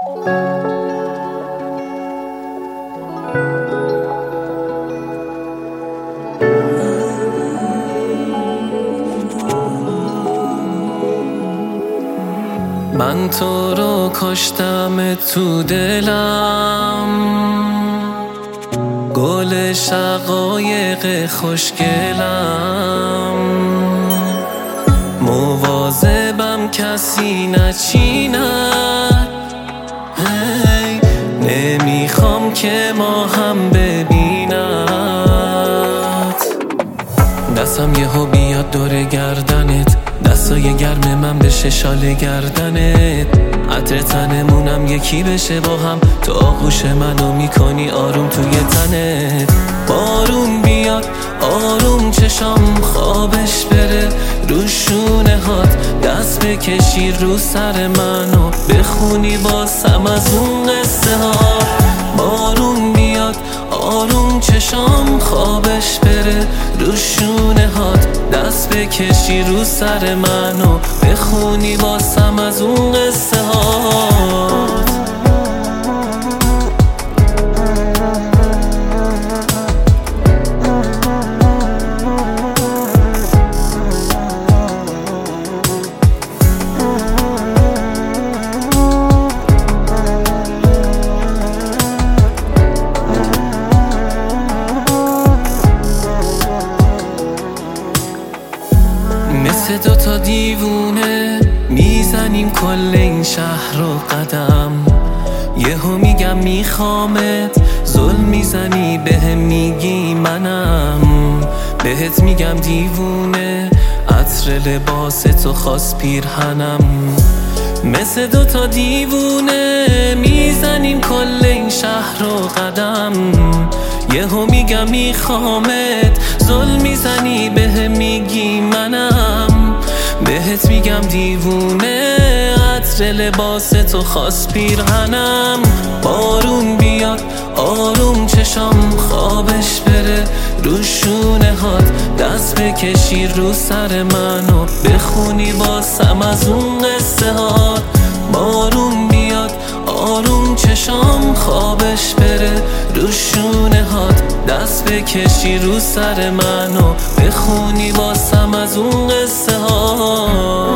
من تو رو کشتم تو دلم، گل شقایق خوشگلم، مواظبم کسی نچیند، نمیخوام که ما هم ببیند. دستم یهو بیاد دور گردنت، دستای گرم من بشه شال گردنت، عطر تنمونم یکی بشه با هم، تو آغوش منو میکنی آروم توی تنت. بارون بیاد آروم چشام خوابش بره، رو شونه هات دست بکشی رو سر منو بخونی باسم از اون قصه ها. بارون بیاد آروم چشام خوابش بره، رو شونه هات دست بکشی رو سر منو بخونی باسم از اون قصه هات. مثل دوتا دیوونه میزنیم کل این شهر رو قدم، یهو میگم میخوامت، ظلم میزنی بهم میگی منم، بهت میگم دیوونه، عطر لباس تو خاص پیرهنم. مثل دوتا دیوونه میزنیم کل این شهر رو قدم، یهو میگم میخوامت، ظلم میزنی بهم میگی منم، بهت میگم دیوونه، عطر لباس تو خاص پیرهنم. بارون بیاد آروم چشام خوابش بره، رو شونه هات دست بکشی رو سر منو بخونی باسم از اون قصه هات. بارون بیاد آروم چشام خوابش بره، رو شونه هات دست بکشی رو سر منو بخونی باسم از اون قصه ها.